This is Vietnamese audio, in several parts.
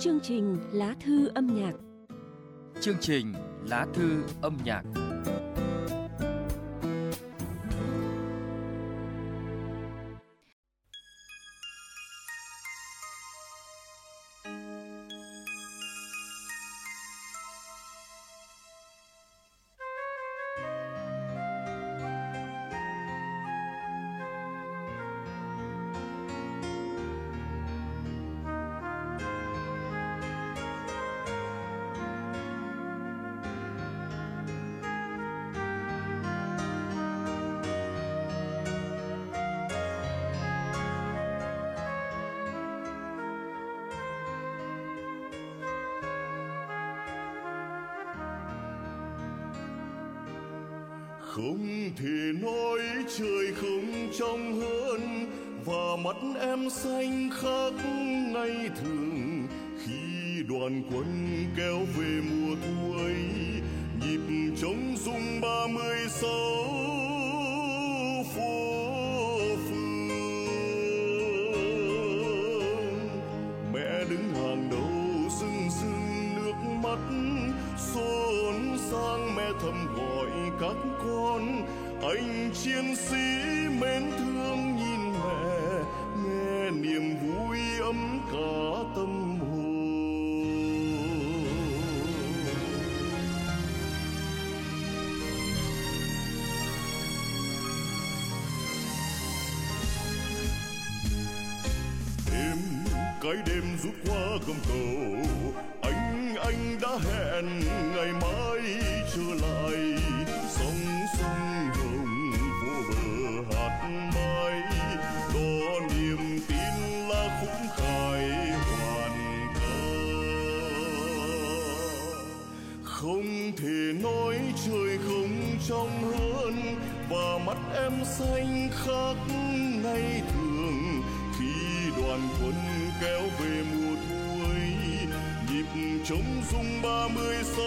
Chương trình Lá thư âm nhạc. Chương trình Lá thư âm nhạc. Không thể nói trời không trong hơn và mắt em xanh khác ngày thường khi đoàn quân kéo về mùa thu ấy, nhịp trống rung 36 phố phường. Mẹ đứng hàng đầu rưng rưng nước mắt xôn sang, mẹ thầm gọi các con, anh chiến sĩ mến thương nhìn mẹ, nghe niềm vui ấm cả tâm hồn. Cái đêm rút qua gầm cầu, anh đã hẹn ngày mai trở lại. Sóng sông hồng vô bờ hát mai, đó niềm tin là khúc khải hoàn ca. Không thể nói trời không trong hơn và mắt em xanh khác ngày thường khi đoàn quân kéo về mùa thu ấy, nhịp trống rung 36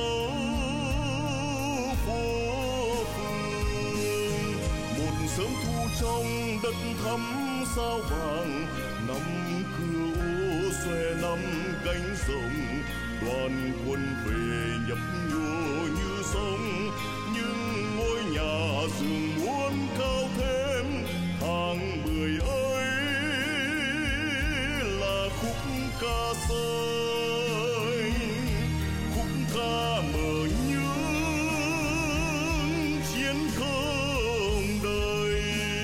phố phường. Một sớm thu trong đất thắm sao vàng, năm cửa ô xòe năm cánh rồng, đoàn quân về nhấp nhô như sông. Nhưng ngôi nhà giường muốn cao thêm tháng 10 ơi là khúc ca xanh, khúc ca mở những chiến công đời.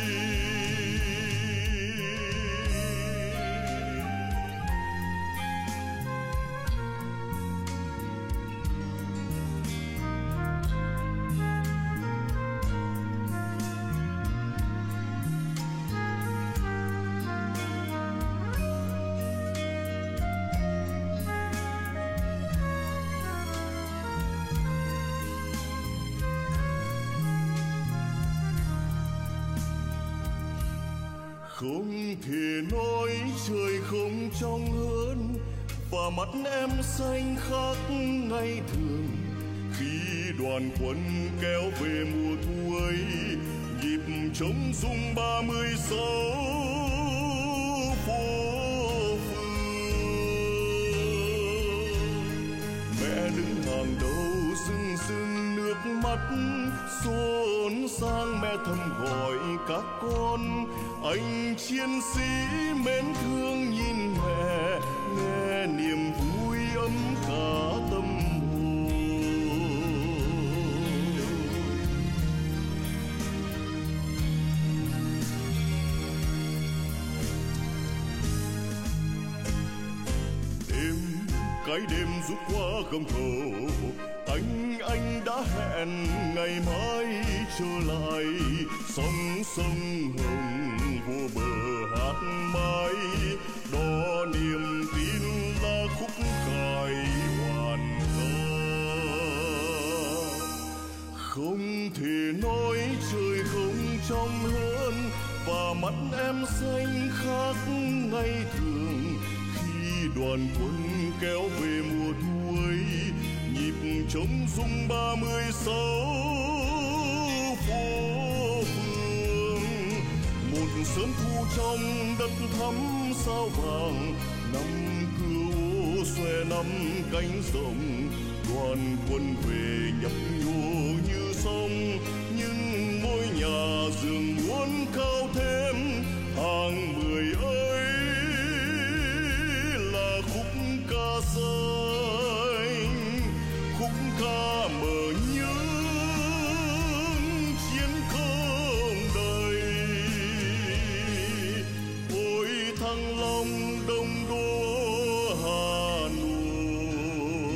Không thể nói trời không trong hơn và mắt em xanh khác ngày thường khi đoàn quân kéo về mùa thu ấy, nhịp trống rung 36 phố phường. Mẹ đứng hàng đầu rưng rưng nước mắt xôn sang, mẹ thầm gọi các con, anh chiến sĩ mến thương nhìn mẹ, nghe niềm vui ấm cả tâm hồn. Cái đêm rút qua gầm cầu, anh đã hẹn ngày mai trở lại. Sóng sông hồng vô bờ hát mai, đó niềm tin là khúc khải hoàn ca. Không thể nói trời không trong hơn và mắt em xanh khác ngày thường khi đoàn quân kéo về mùa thu ấy, nhịp trống rung 36 phố phường. Một sớm thu trong đất thắm sao vàng, năm cửa ô xòe năm cánh rồng, đoàn quân về nhấp nhô như sông, nhưng ngôi nhà dường muốn cao thêm. Tháng 10 ơi là khúc ca xanh, khúc ca mở những chiến công đầy. Ôi Thăng Long đông đô Hà Nội,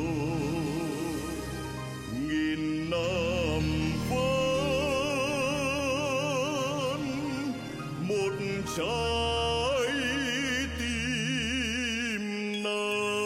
nghìn năm vẫn một trái tim này.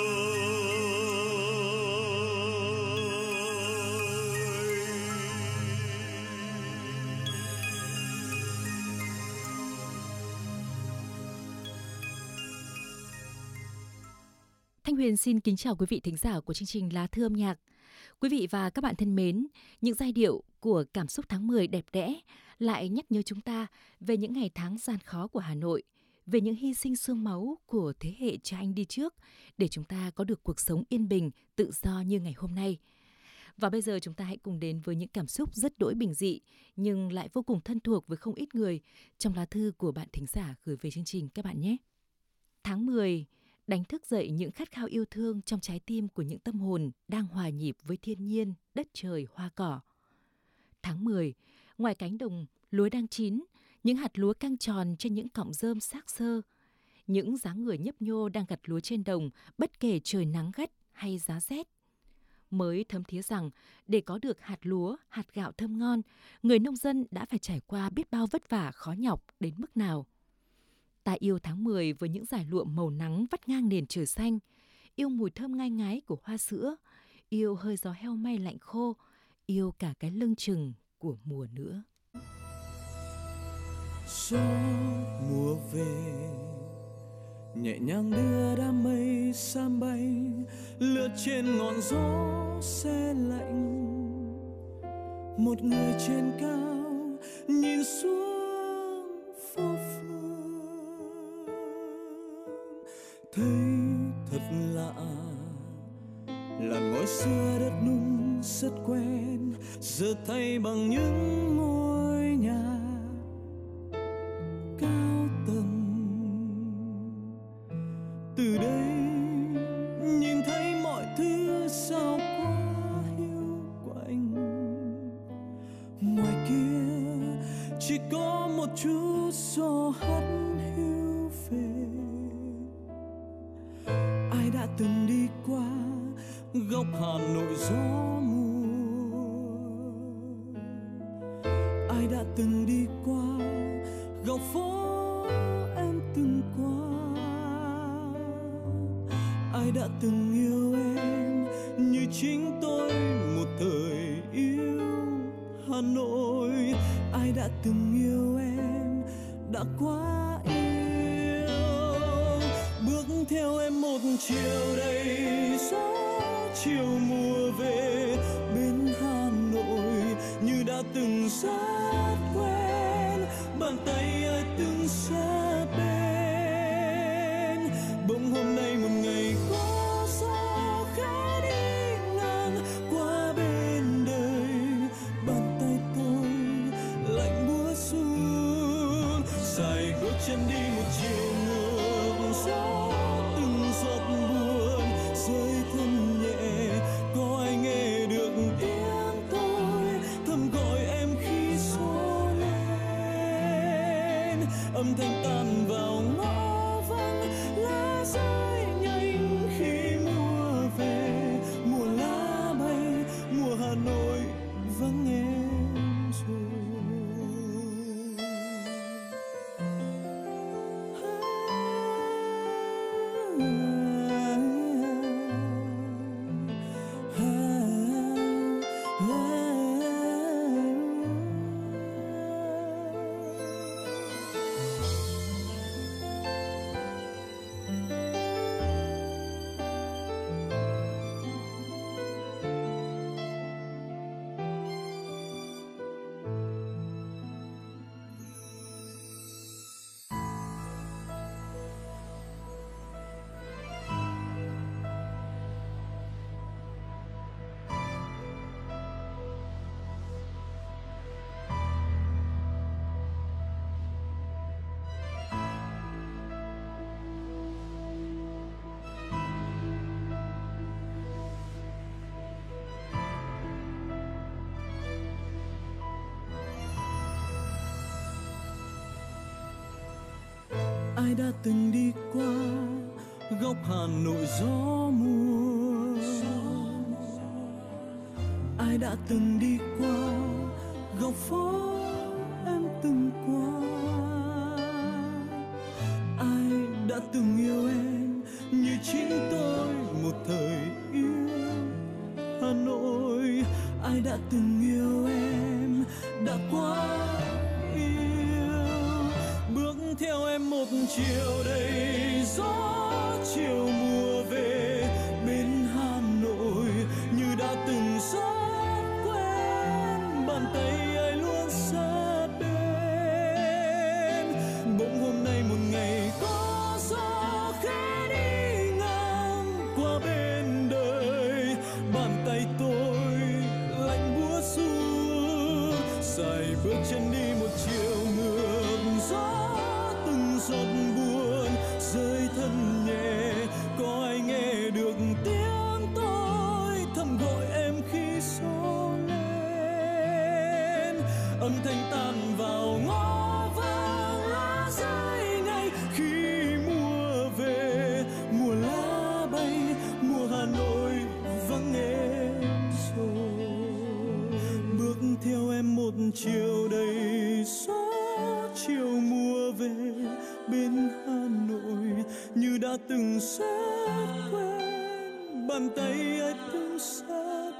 Thanh Huyền xin kính chào quý vị thính giả của chương trình Lá Thư âm nhạc. Quý vị và các bạn thân mến, những giai điệu của cảm xúc tháng 10 đẹp đẽ lại nhắc nhớ chúng ta về những ngày tháng gian khó của Hà Nội, về những hy sinh xương máu của thế hệ cha anh đi trước để chúng ta có được cuộc sống yên bình, tự do như ngày hôm nay. Và bây giờ chúng ta hãy cùng đến với những cảm xúc rất đỗi bình dị nhưng lại vô cùng thân thuộc với không ít người trong lá thư của bạn thính giả gửi về chương trình các bạn nhé. Tháng 10 đánh thức dậy những khát khao yêu thương trong trái tim của những tâm hồn đang hòa nhịp với thiên nhiên, đất trời, hoa cỏ. Tháng 10, ngoài cánh đồng lúa đang chín, những hạt lúa căng tròn trên những cọng rơm xác xơ, những dáng người nhấp nhô đang gặt lúa trên đồng bất kể trời nắng gắt hay giá rét. Mới thấm thía rằng để có được hạt lúa, hạt gạo thơm ngon, người nông dân đã phải trải qua biết bao vất vả khó nhọc đến mức nào. Ta yêu tháng 10 với những dải lụa màu nắng vắt ngang nền trời xanh, yêu mùi thơm ngai ngái của hoa sữa, yêu hơi gió heo may lạnh khô, yêu cả cái lưng chừng của mùa nữa. Gió mùa về nhẹ nhàng đưa đám mây sam bay, lướt trên ngọn gió se lạnh. Một người trên cao nhìn xuống phố phường, thấy thật lạ. Làn ngói xưa đất nung rất quen, giờ thay bằng những ngôi nhà cao tầng. Từ đây nhìn thấy mọi thứ sao quá hiu quạnh. Ngoài kia chỉ có một chút gió hắt hiu về. Ai đã từng đi qua góc Hà Nội gió mùa? Ai đã từng đi qua góc phố em từng qua? Ai đã từng yêu em như chính tôi một thời yêu Hà Nội? Ai đã từng yêu em đã quá yêu? Bước theo em một chiều đầy gió, chiều mùa về bên Hà Nội như đã từng rất quen. Bàn tay ai từng sát bên, bỗng hôm nay một ngày có gió khẽ đi ngang qua bên đời. Bàn tay tôi lạnh buốt run, dài bước chân đi một chiều ngược gió. Từng giọt buồn rơi thân nhẹ, có ai nghe được tiếng tôi thầm gọi em khi gió lên. Âm thanh tan vào ngõ vắng, lá rơi nhanh khi mùa về. Mùa lá bay, mùa Hà Nội vắng em rồi. ai đã từng đi qua góc Hà Nội gió mùa, ai đã từng đi qua góc phố em từng qua, ai đã từng yêu em như chính tôi một thời yêu Hà Nội, ai đã từng yêu em đã quá yêu, bước theo em một chiều đầy gió chiều mùa về bên Hà Nội như đã từng rất quen, bàn tay ai luôn sát bên. Bỗng hôm nay một ngày có gió khẽ đi ngang qua bên đời, bàn tay tôi lạnh buốt xuống, sải bước chân đi một chiều ngược gió, từng giọt buồn rơi thân nhẹ. Có ai nghe được tiếng tôi thầm gọi em khi gió lên, âm thanh tan vào ngõ vàng lá rơi ngay khi mùa về, mùa lá bay, mùa Hà Nội vắng em rồi. Bước theo em một chiều đầy gió chiều mùa về bên Hà Nội như đã từng rất quen, bàn tay ai từng sát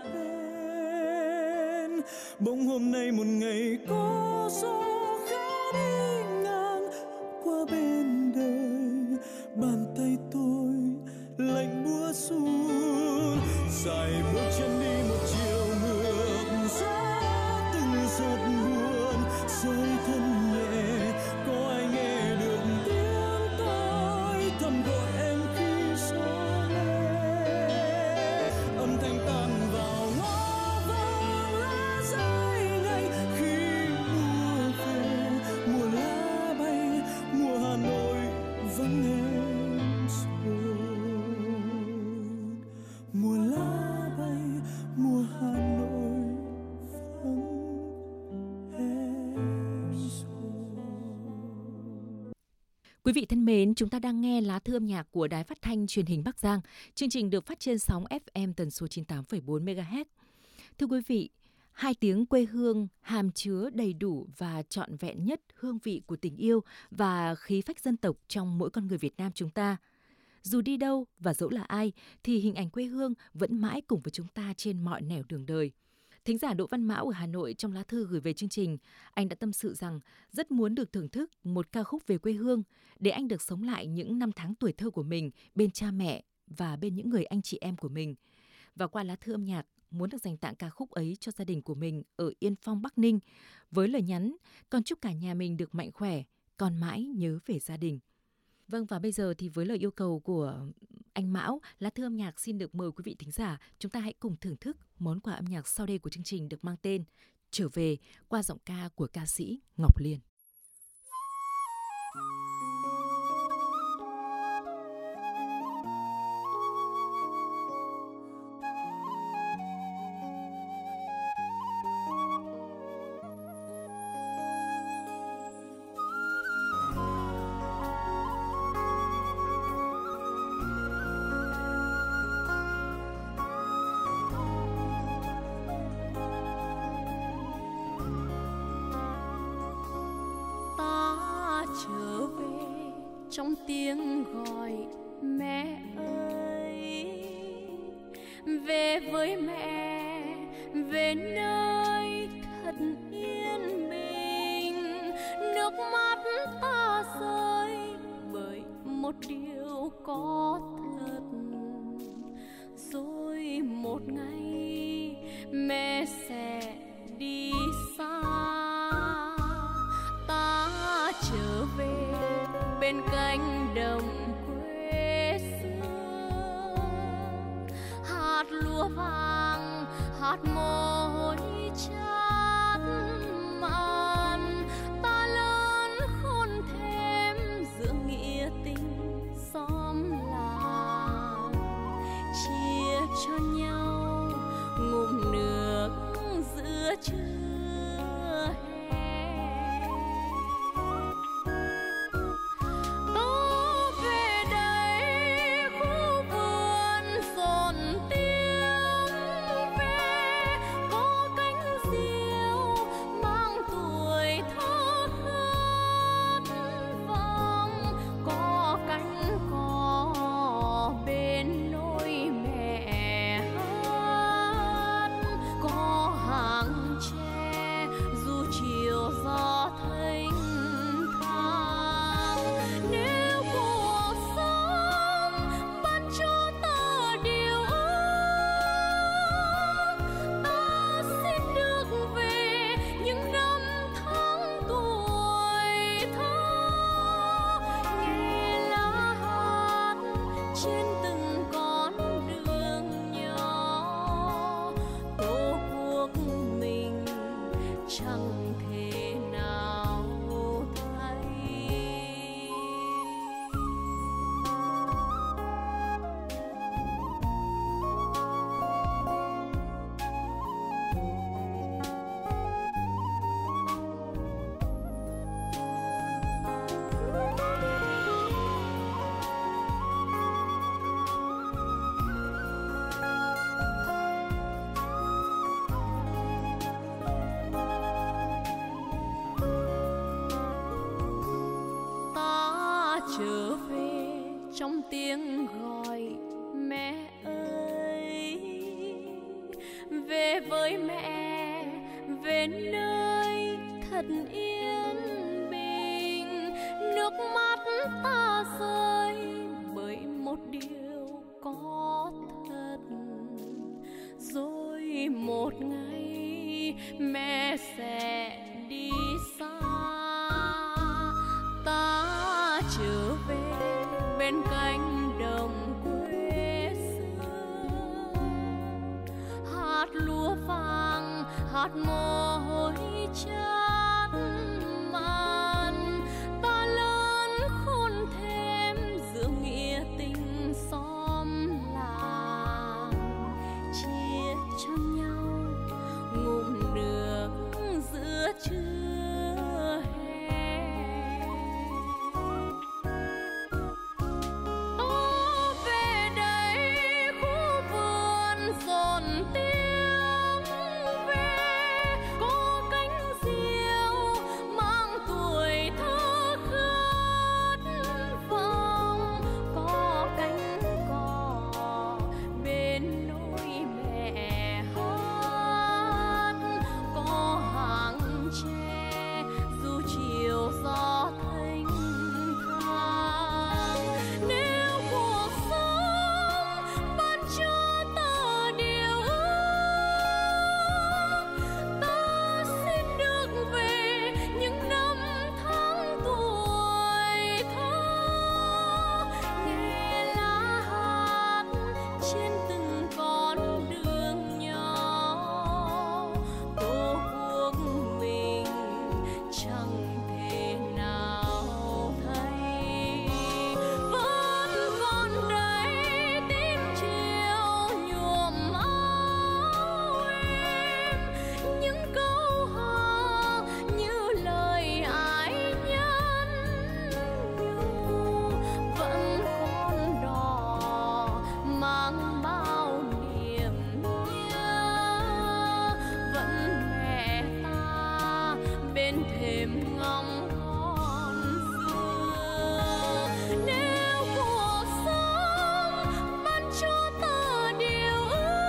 bên. Bỗng hôm nay một ngày có gió khẽ đi ngang qua bên đời, bàn tay tôi lạnh buốt xuống, sải bước chân đi một chiều ngược gió, từng giọt buồn rơi thân nhẹ. Có ai nghe được tiếng tôi thầm gọi em khi gió lên, âm thanh tan vào ngõ vàng lá rơi ngay khi mùa về, mùa lá bay, mùa Hà Nội vắng em rồi, mùa lá bay, mùa Hà Nội vắng em rồi. Quý vị thân mến, chúng ta đang nghe lá thư âm nhạc của Đài Phát thanh Truyền hình Bắc Giang. Chương trình được phát trên sóng FM tần số 98,4 MHz. Thưa quý vị, hai tiếng quê hương hàm chứa đầy đủ và trọn vẹn nhất hương vị của tình yêu và khí phách dân tộc trong mỗi con người Việt Nam chúng ta. Dù đi đâu và dẫu là ai thì hình ảnh quê hương vẫn mãi cùng với chúng ta trên mọi nẻo đường đời. Thính giả Đỗ Văn Mão ở Hà Nội trong lá thư gửi về chương trình, anh đã tâm sự rằng rất muốn được thưởng thức một ca khúc về quê hương để anh được sống lại những năm tháng tuổi thơ của mình bên cha mẹ và bên những người anh chị em của mình. Và qua lá thư âm nhạc, muốn được dành tặng ca khúc ấy cho gia đình của mình ở Yên Phong, Bắc Ninh với lời nhắn: con chúc cả nhà mình được mạnh khỏe, con mãi nhớ về gia đình. Vâng, và bây giờ thì với lời yêu cầu của anh Mão, lá thư âm nhạc xin được mời quý vị thính giả chúng ta hãy cùng thưởng thức món quà âm nhạc sau đây của chương trình được mang tên Trở về qua giọng ca của ca sĩ Ngọc Liên. Trong tiếng gọi mẹ ơi, về với mẹ, về nơi thật yên bình. Nước mắt ta rơi bởi một điều có thật, rồi một ngày mẹ sẽ đi xa. Ta trở về bên cánh đồng quê xưa, hạt lúa vàng, hạt mồ hôi chát mặn. Ta lớn khôn thêm giữa nghĩa tình xóm làng, chia cho nhau ngụm nước giữa trưa hè. Tôi trở về trong tiếng gọi mẹ ơi, về với mẹ, về nơi thật yên bình. Nước mắt ta rơi bởi một điều có thật, rồi một ngày mẹ sẽ đi xa. Ta trở về bên cánh đồng quê xưa, hạt lúa vàng, hạt mồ hôi chát man. Ta lớn khôn thêm giữa nghĩa tình xóm làng, chia cho nhau ngụm nước giữa trưa hè. Tôi về đây khu vườn rộn tiếng ve, có cánh diều mang tuổi thơ khát vọng, có cánh cò bên nôi mẹ hát, có hàng tre dù chiều gió thênh thang. Nếu cuộc sống ban cho ta điều ước, ta xin được về những năm tháng tuổi thơ, nghe lá hát trên từng con đường nhỏ. Tổ quốc mình chẳng thể nào thấy, vẫn còn đây tím chiều nhuộm áo em. Những câu hò như lời ái nhân nhu, vẫn còn đỏ mang bao niềm nhớ. Vẫn mẹ ta bên thềm ngóng con xưa. Nếu cuộc sống ban cho ta điều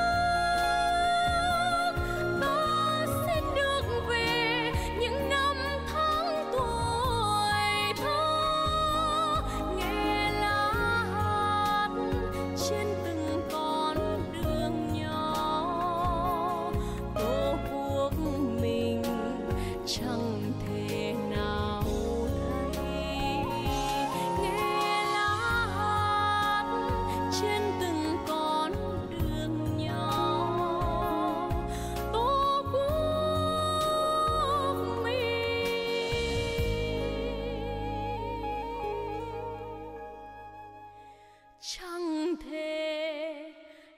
ước, ta xin được về những năm tháng tuổi thơ, nghe lá hát trên từng con đường nhỏ. Tổ quốc mình chẳng thể nào thấy, nghe lá hát trên từng con đường nhỏ. Tổ quốc mình chẳng thể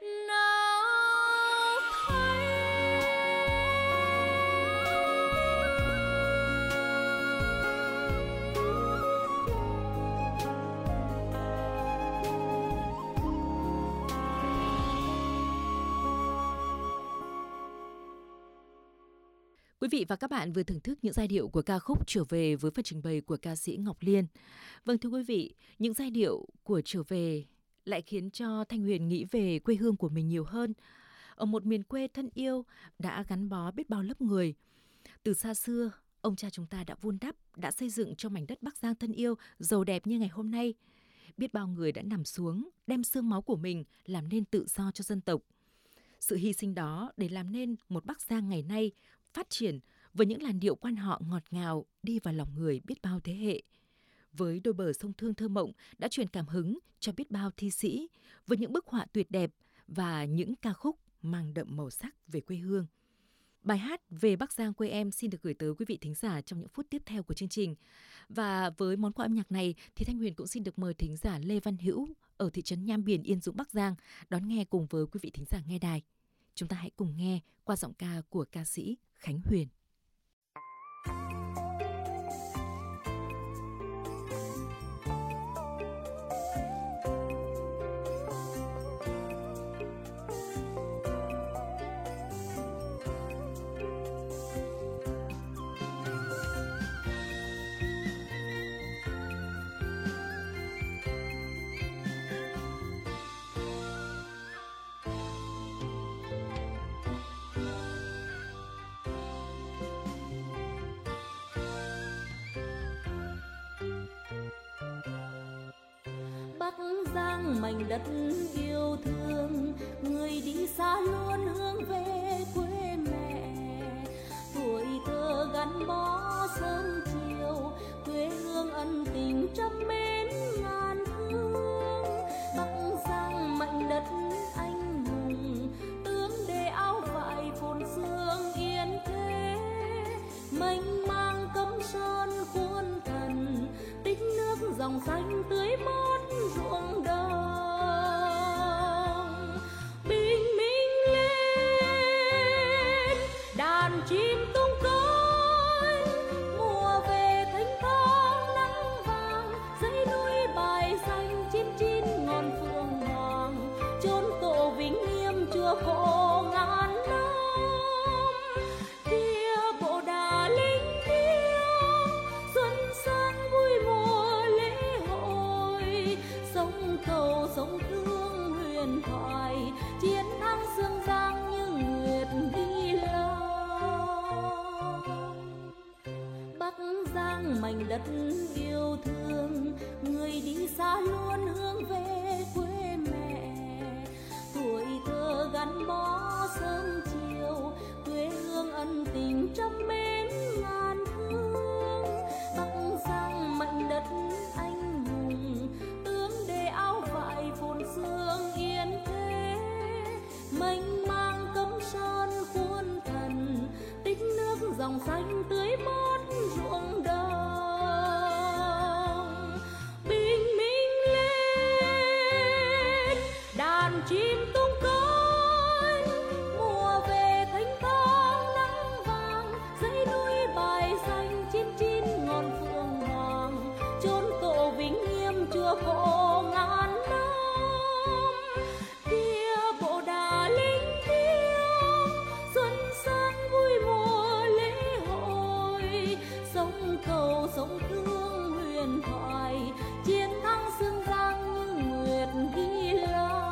nào thấy. Quý vị và các bạn vừa thưởng thức những giai điệu của ca khúc Trở về với phần trình bày của ca sĩ Ngọc Liên. Vâng thưa quý vị, những giai điệu của Trở về lại khiến cho Thanh Huyền nghĩ về quê hương của mình nhiều hơn. Ở một miền quê thân yêu đã gắn bó biết bao lớp người. Từ xa xưa, ông cha chúng ta đã vun đắp, đã xây dựng cho mảnh đất Bắc Giang thân yêu, giàu đẹp như ngày hôm nay. Biết bao người đã nằm xuống, đem xương máu của mình làm nên tự do cho dân tộc. Sự hy sinh đó để làm nên một Bắc Giang ngày nay phát triển với những làn điệu quan họ ngọt ngào đi vào lòng người biết bao thế hệ. Với đôi bờ sông Thương thơ mộng đã truyền cảm hứng cho biết bao thi sĩ với những bức họa tuyệt đẹp và những ca khúc mang đậm màu sắc về quê hương. Bài hát Về Bắc Giang quê em xin được gửi tới quý vị thính giả trong những phút tiếp theo của chương trình. Và với món quà âm nhạc này thì Thanh Huyền cũng xin được mời thính giả Lê Văn Hữu ở thị trấn Nham Biển, Yên Dũng, Bắc Giang đón nghe cùng với quý vị thính giả nghe đài. Chúng ta hãy cùng nghe qua giọng ca của ca sĩ Khánh Huyền. Giang mảnh đất yêu thương, người đi xa luôn hướng về quê mẹ. Tuổi thơ gắn bó sớm chiều, quê hương ân tình trăm mến ngàn thương. Bắc Giang mảnh đất anh hùng, tướng để áo vải phồn sương yên thế. Mênh mang cấm sơn khuôn thần, tích nước dòng xanh tưới mát ruộng đồng. Bình minh lên, đàn chim tung cánh, mùa về thanh thang nắng vàng, dãy núi bài xanh chín chín ngọn phượng hoàng, chốn tổ vinh nghiêm chùa cổ ngàn năm. Kia bộ đà linh thiêng, xuân sang vui mùa lễ hội, sông cầu sông thương huyền thoại, chiến thắng sương giang như nguyệt ghi lòng. Bắc Giang mảnh đất yêu thương, người đi xa luôn hướng về quê mẹ. Tuổi thơ gắn bó sớm chiều, quê hương ân tình trăm mến ngàn thương. Bắc Giang mảnh đất anh hùng, tướng để áo vải phồn sương yên thế. Mênh mang cấm sơn khuôn thần, tích nước dòng xanh tưới mát ruộng đồng. Bình minh lên, đàn chim tung cánh, mùa về thanh thang nắng vàng, dãy núi bài xanh chín chín ngọn phượng hoàng, chốn tổ vinh nghiêm chùa cổ ngàn năm. Kia bộ đà linh thiêng, xuân sang vui mùa lễ hội, sông cầu sông thương huyền thoại, chiến thắng sương giang như nguyệt ghi lòng.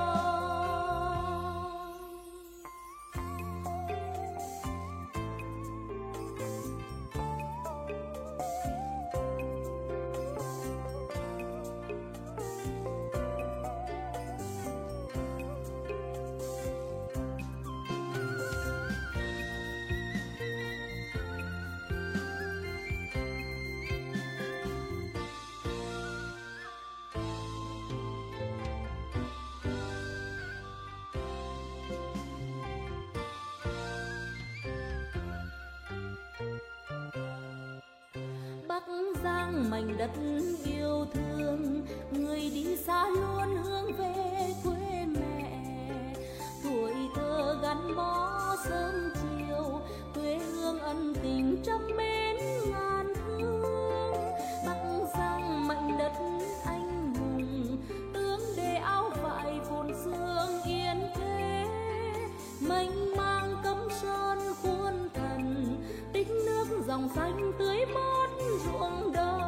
Bắc Giang mảnh đất yêu thương, người đi xa luôn hướng về quê mẹ. Tuổi thơ gắn bó sớm chiều, quê hương ân tình trăm mến ngàn thương. Bắc Giang mảnh đất anh hùng, tướng để áo vải phồn sương yên thế. Mênh mang cấm sơn khuôn thần, tích nước dòng xanh tưới mát ruộng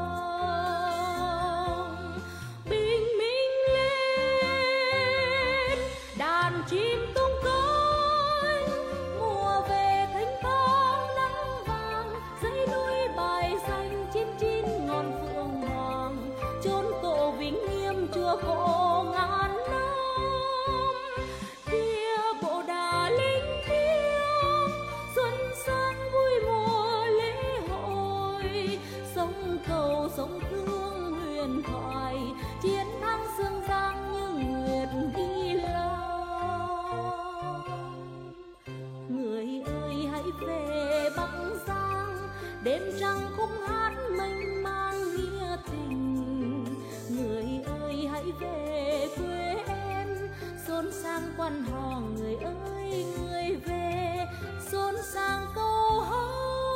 đồng. Bình minh lên, đàn chim tung cánh, mùa về thanh thang nắng vàng, dãy núi bài xanh chín chín ngọn phượng hoàng, chốn tổ vinh nghiêm chùa cổ ngàn năm. Kia bộ đà linh thiêng, xuân sang vui mùa lễ hội, sông cầu sông thương huyền thoại, chiến thắng sương giang như nguyệt ghi lòng. Người ơi hãy về Bắc Giang, đêm trăng khúc hát mênh mang nghĩa tình. Người ơi hãy về quê em, xôn sang quan hò. Người ơi người về, xôn sang câu hát.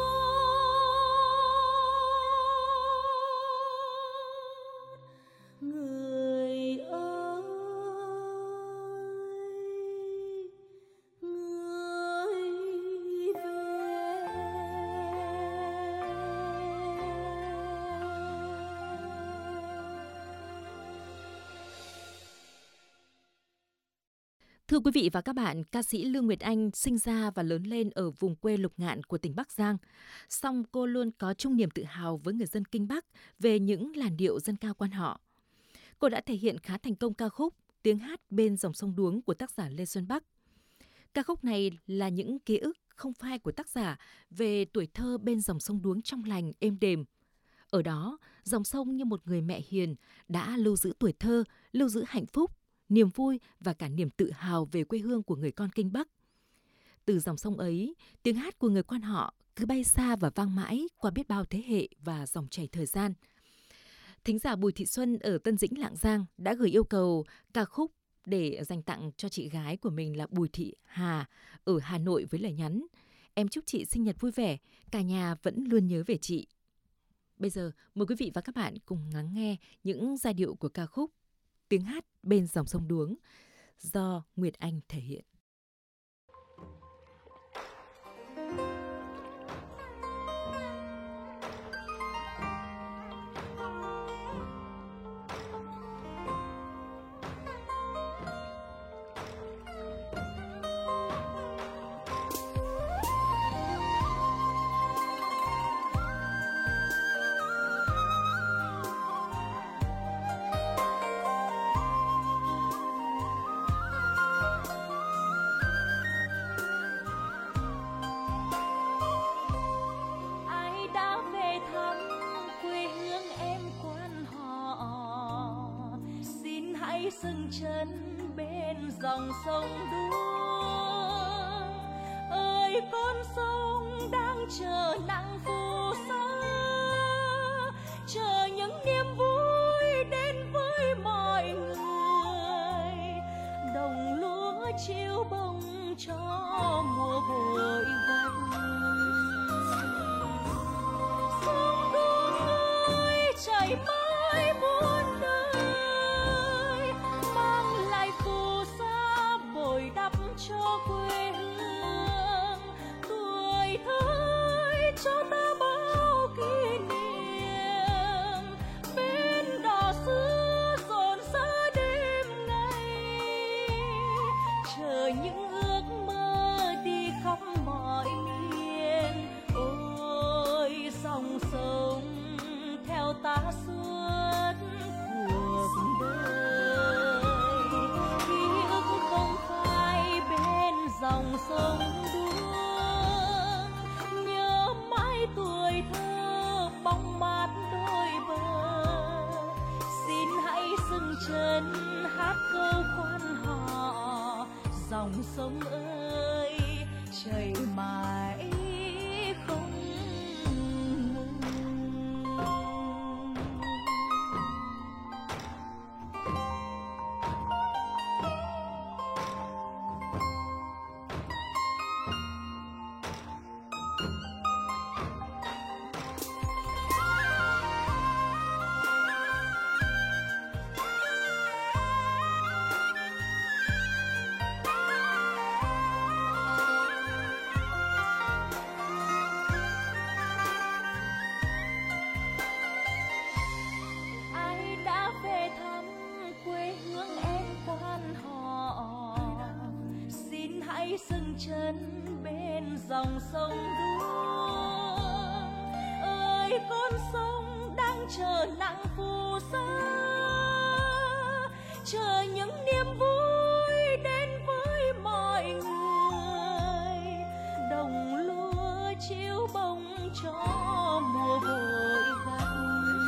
Người ơi người về. Thưa quý vị và các bạn, ca sĩ Lương Nguyệt Anh sinh ra và lớn lên ở vùng quê Lục Ngạn của tỉnh Bắc Giang. Song cô luôn có chung niềm tự hào với người dân Kinh Bắc về những làn điệu dân ca quan họ. cô đã thể hiện khá thành công ca khúc Tiếng hát bên dòng sông Đuống của tác giả Lê Xuân Bắc. Ca khúc này là những ký ức không phai của tác giả về tuổi thơ bên dòng sông Đuống trong lành, êm đềm. Ở đó, dòng sông như một người mẹ hiền đã lưu giữ tuổi thơ, lưu giữ hạnh phúc, niềm vui và cả niềm tự hào về quê hương của người con Kinh Bắc. Từ dòng sông ấy, tiếng hát của người quan họ cứ bay xa và vang mãi qua biết bao thế hệ và dòng chảy thời gian. Thính giả Bùi Thị Xuân ở Tân Dĩnh, Lạng Giang đã gửi yêu cầu ca khúc để dành tặng cho chị gái của mình là Bùi Thị Hà ở Hà Nội với lời nhắn: em chúc chị sinh nhật vui vẻ, cả nhà vẫn luôn nhớ về chị. Bây giờ mời quý vị và các bạn cùng lắng nghe những giai điệu của ca khúc Tiếng hát bên dòng sông Đuống do Nguyệt Anh thể hiện. Dừng chân bên dòng sông Đuống, ơi con sông đang chờ nắng phù sa, chờ những niềm vui đến với mọi người. Đồng lúa chiếu bông cho mùa vội vàng. Sông Đuống ơi chảy mãi muôn đời, cho quê hương tuổi thơ cho ta bao kỷ niệm. Bên đò xưa rộn rã đêm ngày, chờ những ước mơ đi khắp mọi miền. Ôi dòng sông theo ta suốt cuộc đời, ký ức không phai bên dòng sông Đuống, nhớ mãi tuổi thơ bóng mát đôi bờ. Xin hãy dừng chân hát câu quan họ, dòng sông ơi chảy mãi không ngừng. Dừng chân bên dòng sông Đuống, ơi con sông đang chờ nắng phù sa, chờ những niềm vui đến với mọi người. Đồng lúa chiếu bông cho mùa vội vàng.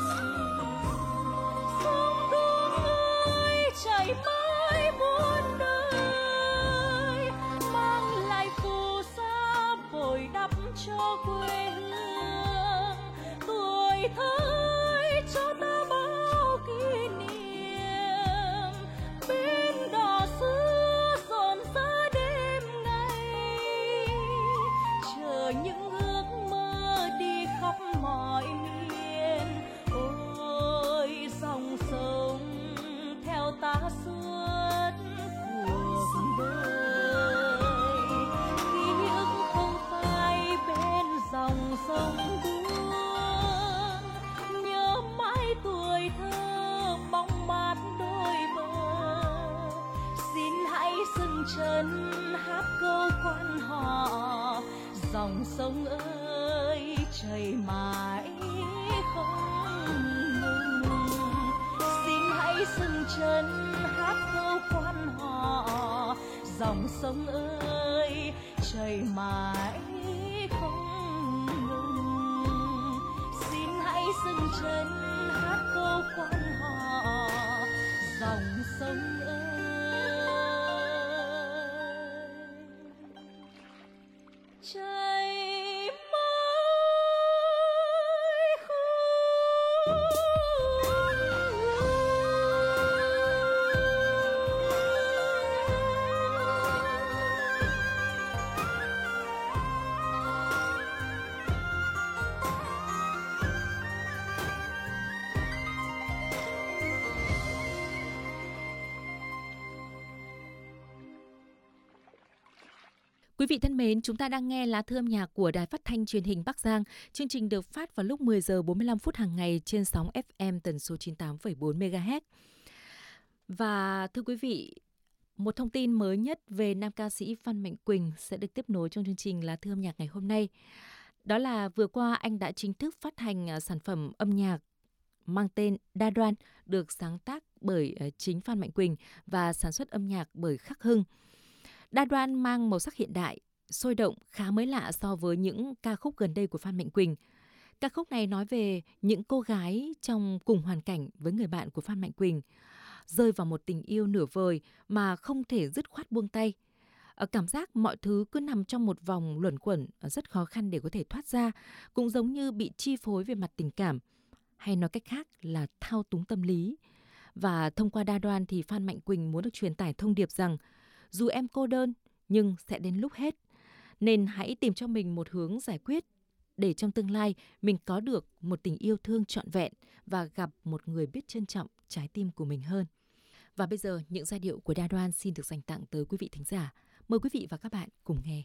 Sông Đuống ơi chảy mãi muôn đời, mang lại phù sa bồi đắp cho quê hương. Tuổi thơ cho ta bao kỷ niệm, bên đò xưa rộn rã đêm ngày, chờ những ước mơ đi khắp mọi miền. Ôi dòng sông theo ta suốt cuộc đời, ký ức không phai bên dòng sông Đuống, nhớ mãi tuổi thơ bóng mát đôi bờ. Xin hãy dừng chân hát câu quan họ, dòng sông ơi chảy mãi không ngừng. Xin hãy chân hát câu quan họ. Dòng sông ơi chảy mãi không ngừng, xin hãy dừng chân hát câu quan họ. Dòng sông ơi chảy Quý vị thân mến, chúng ta đang nghe lá thư âm nhạc của Đài Phát thanh Truyền hình Bắc Giang. Chương trình được phát vào lúc 10 giờ 45 phút hàng ngày trên sóng FM tần số 98,4 MHz. Và thưa quý vị, một thông tin mới nhất về nam ca sĩ Phan Mạnh Quỳnh sẽ được tiếp nối trong chương trình lá thư âm nhạc ngày hôm nay. Đó là vừa qua anh đã chính thức phát hành sản phẩm âm nhạc mang tên Đa Đoan, được sáng tác bởi chính Phan Mạnh Quỳnh và sản xuất âm nhạc bởi Khắc Hưng. Đa Đoan mang màu sắc hiện đại, sôi động, khá mới lạ so với những ca khúc gần đây của Phan Mạnh Quỳnh. Ca khúc này nói về những cô gái trong cùng hoàn cảnh với người bạn của Phan Mạnh Quỳnh, rơi vào một tình yêu nửa vời mà không thể dứt khoát buông tay. Cảm giác mọi thứ cứ nằm trong một vòng luẩn quẩn rất khó khăn để có thể thoát ra, cũng giống như bị chi phối về mặt tình cảm, hay nói cách khác là thao túng tâm lý. Và thông qua Đa Đoan thì Phan Mạnh Quỳnh muốn được truyền tải thông điệp rằng dù em cô đơn nhưng sẽ đến lúc hết, nên hãy tìm cho mình một hướng giải quyết để trong tương lai mình có được một tình yêu thương trọn vẹn và gặp một người biết trân trọng trái tim của mình hơn. Và bây giờ những giai điệu của Đa Đoan xin được dành tặng tới quý vị thính giả. Mời quý vị và các bạn cùng nghe.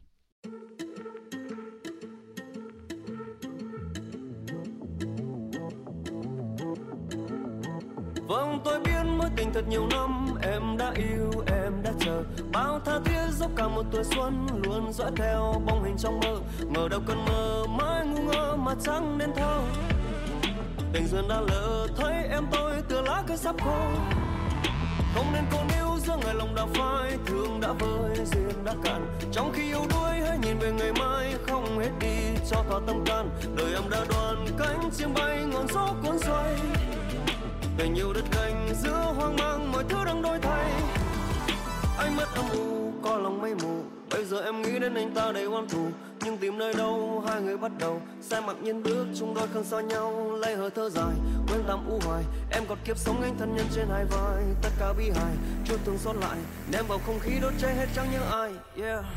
Vâng, tôi biết mối tình thật nhiều năm, em đã yêu, em đã chờ, bao tha thiết dốc cả một tuổi xuân, luôn dõi theo bóng hình trong mơ, ngờ đâu cơn mơ mãi ngu ngơ mà chẳng nên thơ. Tình duyên đã lỡ, thấy em tôi tựa lá cây sắp khô, không nên cố níu giữa ngày lòng đã phai, thương đã vơi, duyên đã cạn. Trong khi yêu đuối hãy nhìn về ngày mai, không hết đi cho thỏa tâm can. Đời em đã đoan cánh chim bay, ngọn gió cuốn xoay. Tình yêu đất cành giữa hoang mang, mọi thứ đang đổi thay. Anh mất âm u, có lòng mây mù. Bây giờ em nghĩ đến anh ta đầy oan thù, nhưng tìm nơi đâu hai người bắt đầu. Sai mặc nhiên bước chung đôi không xa nhau, lấy hơi thở dài, quên tạm u hoài. Em còn kiếp sống anh thân nhân trên hai vai, tất cả bi hài, chút thương xót lại, ném vào không khí đốt cháy hết chẳng nhớ ai. Yeah.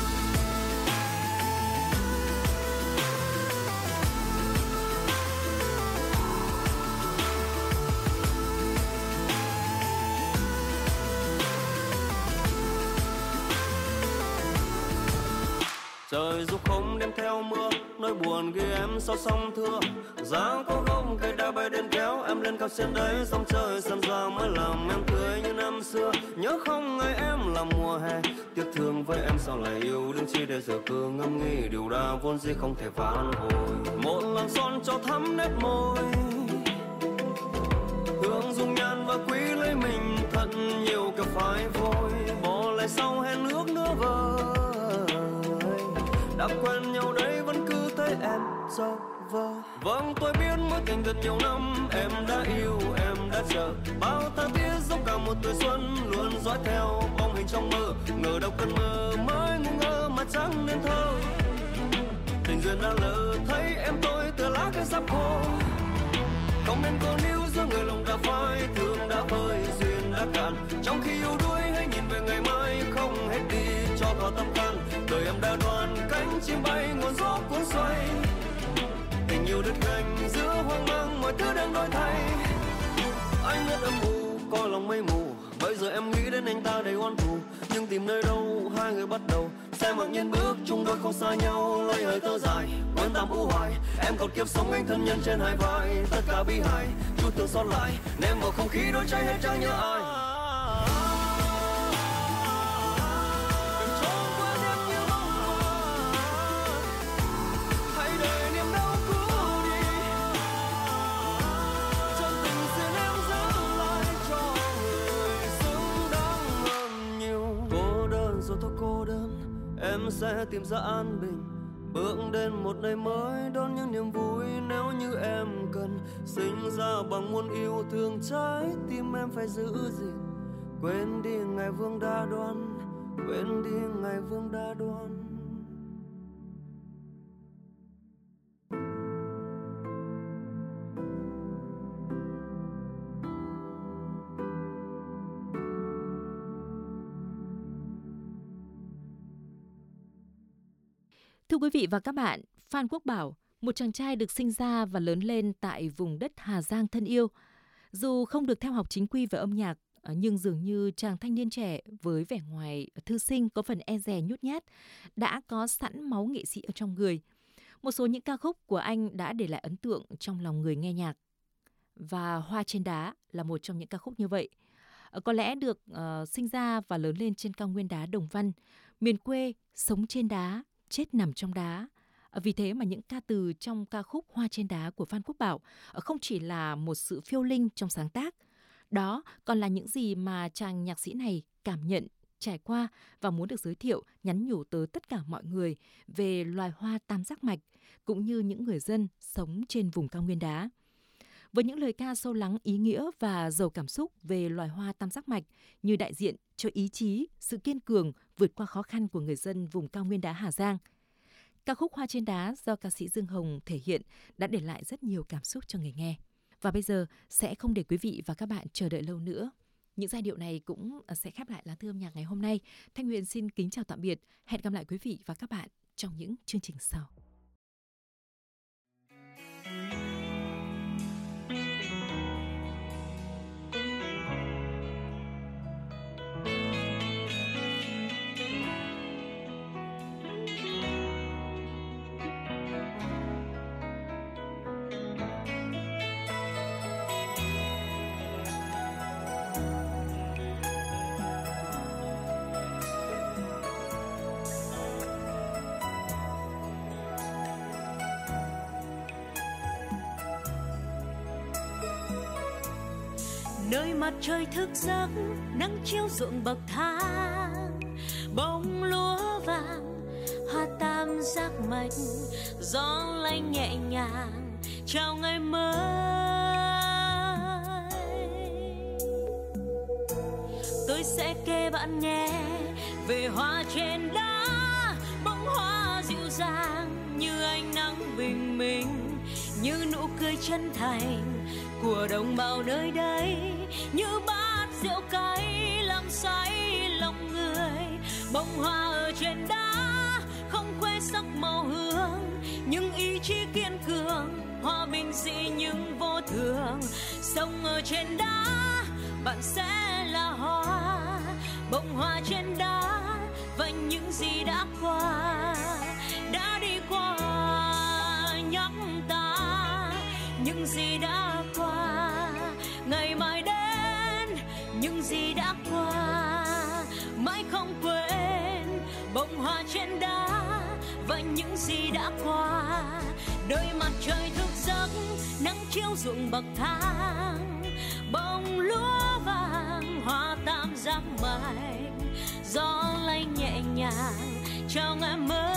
Trời dù không đem theo mưa, nỗi buồn ghi em sau sông thưa. Giá có gốc cây đa bay đến kéo em lên cao trên đấy, dòng trời sân ra mới làm em cười như năm xưa. Nhớ không ngày em là mùa hè, tiếc thương với em sao lại yêu, đừng chi để giờ cứ ngâm nghĩ điều đã vốn dĩ không thể vãn hồi. Một làn son cho thắm nét môi, hương dung nhan và quý lấy mình thật nhiều cả phai vôi, bỏ lại sau hẹn ước nữa vời. Đã quen nhau đấy vẫn cứ thấy em dơ vơ. Vâng, tôi biết mối tình thật nhiều năm, em đã yêu, em đã chờ, bao tha thiết dốc cả một tuổi xuân, luôn dõi theo bóng hình trong mơ, ngờ đâu cơn mơ mới ngu ngơ mà chẳng nên thơ. Tình duyên đã lỡ, thấy em tôi tựa lá cây sắp khô, không nên cố níu giữa người lòng đã phai, thương đã vơi, duyên đã cạn. Trong khi yêu đuối hãy nhìn về ngày mai, không hết đi cho thỏa tâm can. Đời em đã đoan cánh chim bay, ngọn gió cuốn xoay. Tình yêu đất cành giữa hoang mang, mọi thứ đang đổi thay. Anh rất âm u, coi lòng mây mù. Bây giờ em nghĩ đến anh ta đầy oan thù, nhưng tìm nơi đâu hai người bắt đầu. Xe mặc nhiên bước chung đôi không xa nhau, lấy hơi thở dài, quên tạm u hoài. Em còn kiếp sống anh thân nhân trên hai vai, tất cả bi hài, chút thương xót lại, ném vào không khí đốt cháy hết chẳng nhớ ai. sẽ tìm ra an bình, bước đến một nơi mới đón những niềm vui. Nếu như em cần, sinh ra bằng muôn yêu thương, trái tim em phải giữ gìn. Quên đi ngày vương đa đoan, quên đi ngày vương đa đoan. Thưa quý vị và các bạn, Phan Quốc Bảo, một chàng trai được sinh ra và lớn lên tại vùng đất Hà Giang thân yêu. Dù không được theo học chính quy về âm nhạc, nhưng dường như chàng thanh niên trẻ với vẻ ngoài thư sinh có phần e dè nhút nhát đã có sẵn máu nghệ sĩ ở trong người. Một số những ca khúc của anh đã để lại ấn tượng trong lòng người nghe nhạc. Và Hoa trên đá là một trong những ca khúc như vậy. Có lẽ được sinh ra và lớn lên trên cao nguyên đá Đồng Văn, miền quê sống trên đá, chết nằm trong đá. Vì thế mà những ca từ trong ca khúc Hoa trên đá của Phan Quốc Bảo không chỉ là một sự phiêu linh trong sáng tác, đó còn là những gì mà chàng nhạc sĩ này cảm nhận, trải qua và muốn được giới thiệu, nhắn nhủ tới tất cả mọi người về loài hoa tam giác mạch, cũng như những người dân sống trên vùng cao nguyên đá. Với những lời ca sâu lắng, ý nghĩa và giàu cảm xúc về loài hoa tam giác mạch như đại diện cho ý chí, sự kiên cường vượt qua khó khăn của người dân vùng cao nguyên đá Hà Giang. Ca khúc Hoa trên đá do ca sĩ Dương Hồng thể hiện đã để lại rất nhiều cảm xúc cho người nghe. Và bây giờ sẽ không để quý vị và các bạn chờ đợi lâu nữa. Những giai điệu này cũng sẽ khép lại lá thư âm nhạc ngày hôm nay. Thanh Huyền xin kính chào tạm biệt. Hẹn gặp lại quý vị và các bạn trong những chương trình sau. Nơi mặt trời thức giấc, nắng chiếu ruộng bậc thang, bông lúa vàng, hoa tam giác mạch, gió lanh nhẹ nhàng chào ngày mới. Tôi sẽ kể bạn nghe về hoa trên đá, bông hoa dịu dàng như ánh nắng bình minh, như nụ cười chân thành của đồng bào nơi đây, như bát rượu cay làm say lòng người. Bông hoa ở trên đá không khoe sắc màu hương, nhưng ý chí kiên cường, hòa bình dị nhưng vô thường. Sống ở trên đá bạn sẽ là hoa, bông hoa trên đá và những gì đã qua, đã đi qua nhắc ta những gì đã qua. Ngày mai đến những gì đã qua mãi không quên, bông hoa trên đá và những gì đã qua. Đôi mặt trời thức giấc, nắng chiếu ruộng bậc thang, bông lúa vàng, hoa tam giác mạch, gió lay nhẹ nhàng chào ngày mới.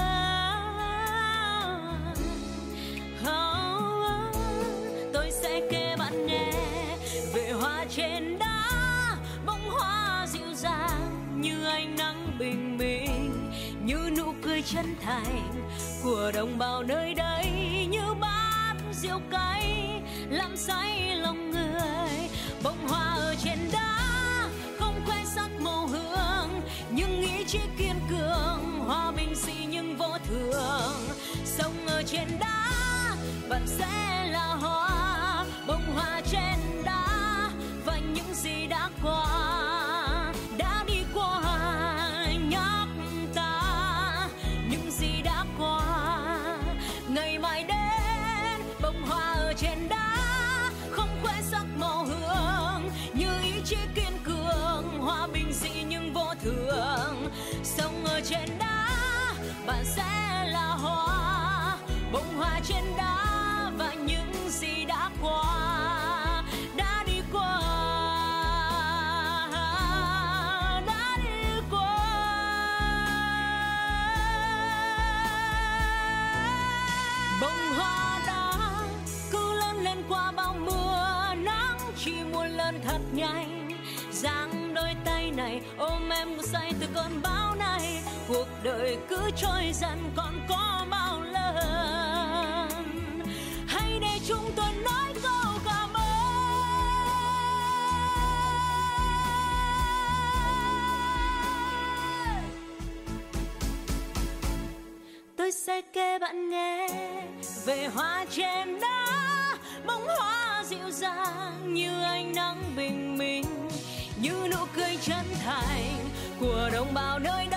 Tôi sẽ kể bạn nghe về hoa trên đá, bông hoa dịu dàng như ánh nắng bình minh, như nụ cười chân thành của đồng bào nơi đây, như bát rượu cay làm say lòng người. Bông hoa ở trên đá không khoe sắc màu hương, nhưng ý chí kiên cường, hòa bình dị nhưng vô thường. Sống ở trên đá bạn sẽ là hoa, bông hoa trên đá và những gì đã qua, đã đi qua nhắc ta những gì đã qua. Ngày mai đến bông hoa ở trên đá không khoe sắc màu hương, như ý chí kiên cường, hòa bình dị nhưng vô thường. Sống ở trên đá bạn sẽ là hoa, bông hoa trên đá và những gì đã qua, đã đi qua, đã đi qua. lớn thật nhanh. Giang đôi tay này ôm em ngủ say từ cơn bão này. Cuộc đời cứ trôi dần còn có bao lần. Hãy để chúng tôi nói câu cảm ơn. Tôi sẽ kể bạn nghe về hoa trên đá, bông hoa dịu dàng như ánh nắng bình minh, như nụ cười chân thành của đồng bào nơi